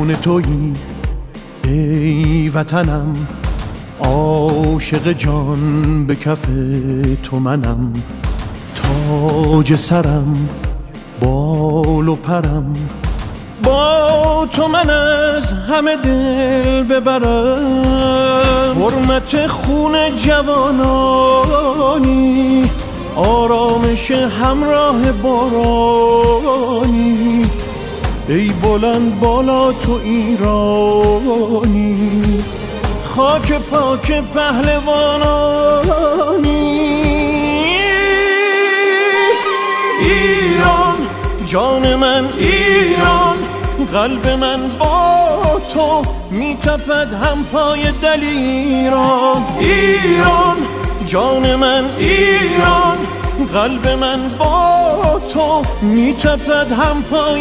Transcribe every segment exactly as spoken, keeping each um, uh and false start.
جان تویی ای وطنم، عاشق جان به کف تو منم، تاج سرم بال و پرم، با تو من از همه دل ببرم. حرمت خون جوانانی، آرامش همراه بارانی، ای بلند بالا تو ایرانی، خاک پاک پهلوانانی. ایران جان من، ایران قلب من با تو میتپد هم پای دلیران. ایران جان من، ایران قلب من با تو میتپد هم پای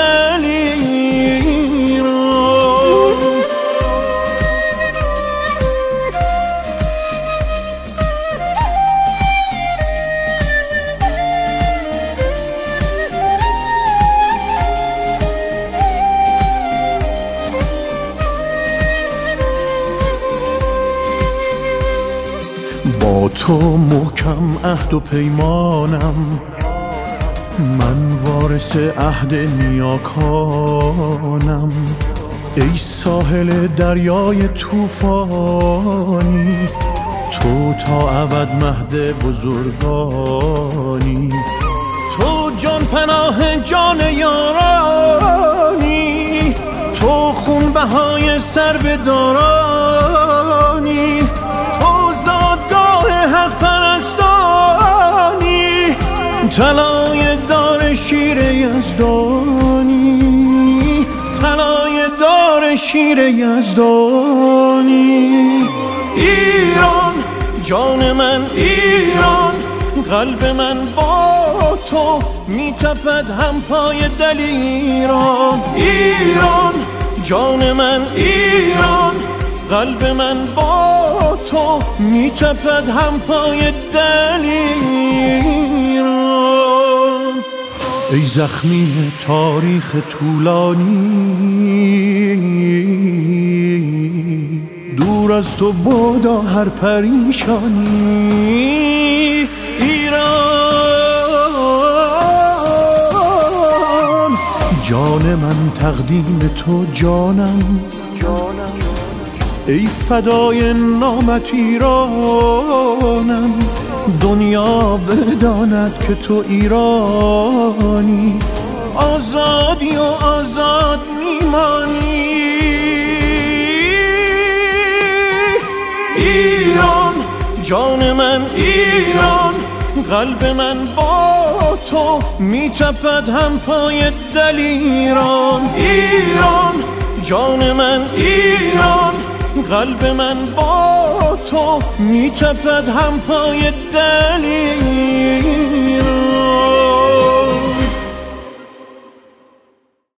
دلیران. با تو محکم عهد و پیمانم، من وارث عهد نیاکانم. ای ساحل دریای طوفانی، تو تا ابد مهد بزرگانی. تو جان پناه جان یارانی، تو خون بهای سر به دارانی، حق پرستانی، طلای دار شیر یزدانی، طلای دار شیر یزدانی. ایران جان من، ایران قلب من با تو میتپد هم پای دلیران. ایران جان من، ایران قلب من با تو میتپد هم پای دلیران. ای زخمی تاریخ طولانی، دور از تو بادا هر پریشانی. ایران جان من تقدیم تو جانم، ای فدای نامت ایرانم. دنیا بداند که تو ایرانی، آزادی و آزاد میمانی. ایران جان من، ایران قلب من با تو میتپد هم پای دلیران. ایران جان من، ایران قلب من با تو میتپد هم پای دلیران.